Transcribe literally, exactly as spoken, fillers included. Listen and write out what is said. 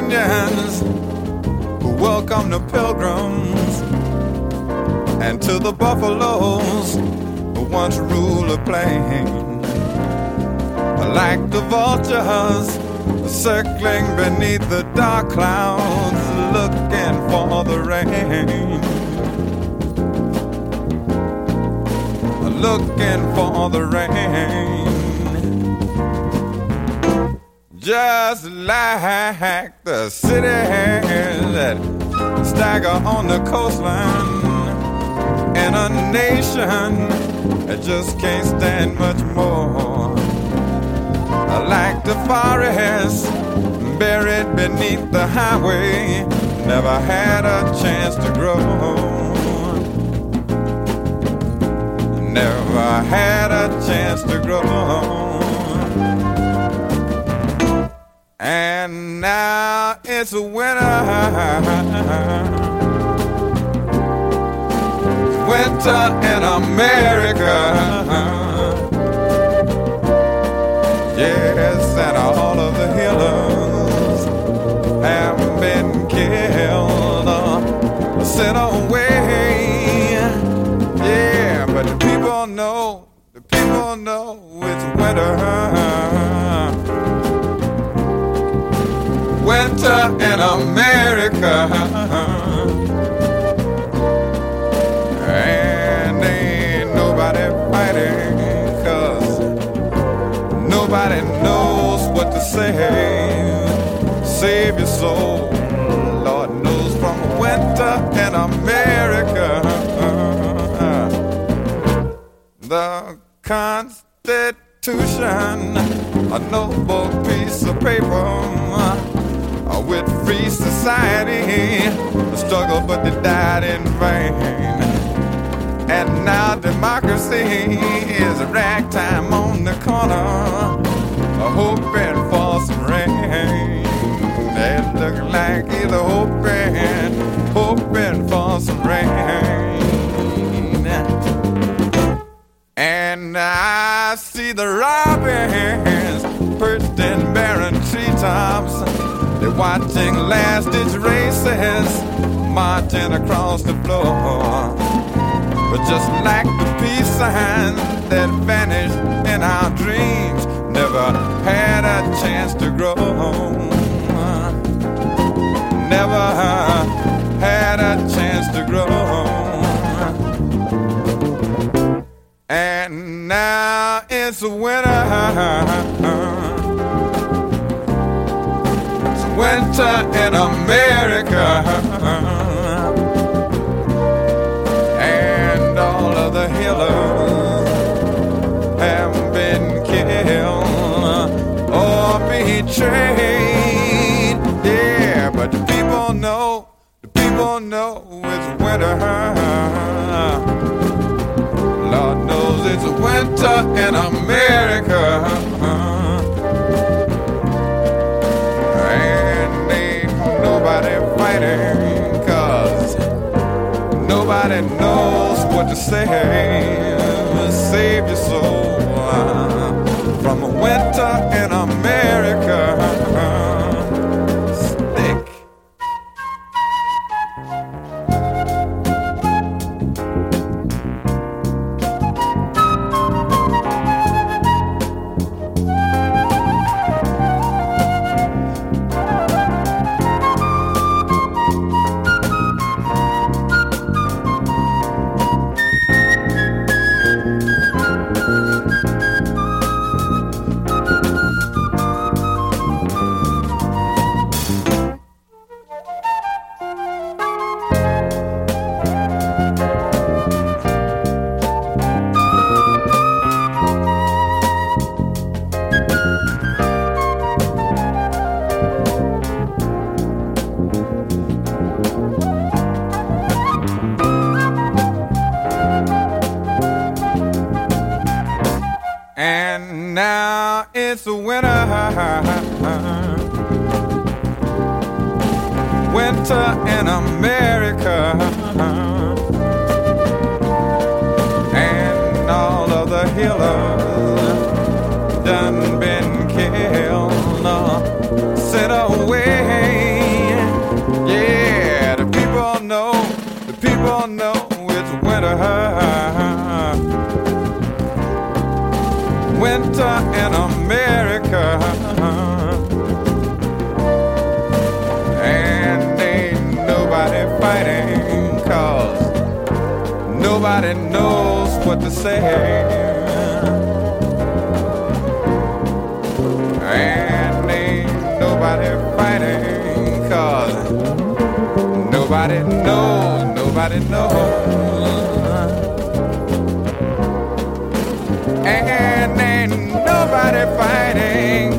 Indians who welcome the pilgrims, and to the buffaloes who once ruled the plain. Like the vultures circling beneath the dark clouds, looking for the rain, looking for the rain. Just like the cities that stagger on the coastline, and a nation that just can't stand much more. Like the forest buried beneath the highway, never had a chance to grow, never had a chance to grow. And now it's winter, winter in America. Yes, and all of the healers have been killed or sent away. Yeah, but the people know, the people know it's winter. Winter in America. And ain't nobody fighting, nobody knows what to say. Save your soul, Lord knows, from winter in America. The Constitution, a noble piece of paper with free society, a struggle but they died in vain. And now democracy is a ragtime on the corner, hoping for some rain. They look like either hoping, hoping for some rain. And I see the robins perched in barren treetops. They're watching last-ditch races marching across the floor. But just like the peace sign that vanished in our dreams, never had a chance to grow, never had a chance to grow. And now it's winter, it's winter in America. All of the healers have been killed or betrayed. Yeah, but the people know, the people know it's winter. Lord knows it's winter in America. And ain't nobody fighting, 'cause nobody knows what to say. Save your soul from a winter in America. Stick. It's winter, winter in America, and all of the healers done been killed, uh, sent away. all know it's winter. Winter in America. And ain't nobody fighting, 'cause nobody knows what to say. And ain't nobody fighting, 'cause nobody knows, nobody knows. And ain't nobody fighting,